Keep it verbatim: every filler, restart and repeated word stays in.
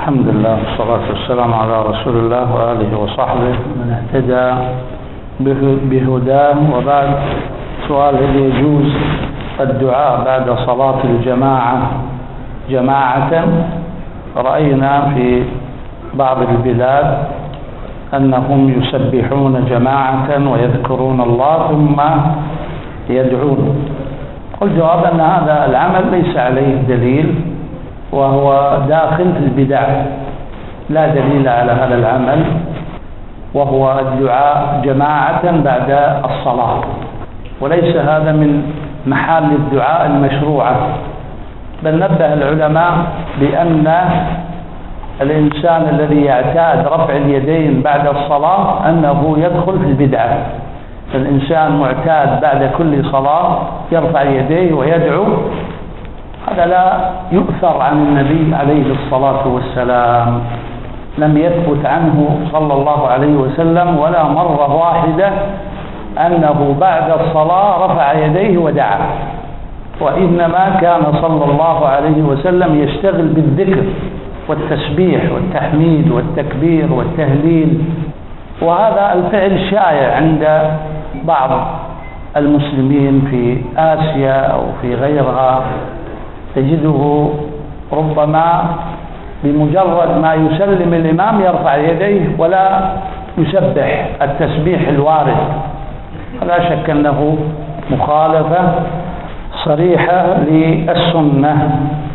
الحمد لله والصلاة والسلام على رسول الله وآله وصحبه من اهتدى بهداه. وبعد، سؤال: هل يجوز الدعاء بعد صلاة الجماعة جماعة؟ رأينا في بعض البلاد أنهم يسبحون جماعة ويذكرون الله ثم يدعون. والجواب أن هذا العمل ليس عليه دليل، وهو داخل في البدع، لا دليل على هذا العمل، وهو الدعاء جماعة بعد الصلاة، وليس هذا من محال الدعاء المشروعة. بل نبه العلماء بأن الإنسان الذي يعتاد رفع اليدين بعد الصلاة أنه يدخل في البدعة. فالإنسان معتاد بعد كل صلاة يرفع يديه ويدعو، هذا لا يؤثر عن النبي عليه الصلاة والسلام، لم يثبت عنه صلى الله عليه وسلم ولا مرة واحدة أنه بعد الصلاة رفع يديه ودعا، وإنما كان صلى الله عليه وسلم يشتغل بالذكر والتسبيح والتحميد والتكبير والتهليل. وهذا الفعل شائع عند بعض المسلمين في آسيا أو في غيرها، تجده ربما بمجرد ما يسلم الإمام يرفع يديه ولا يسبح التسبيح الوارد. لا شك أنه مخالفة صريحة للسنة.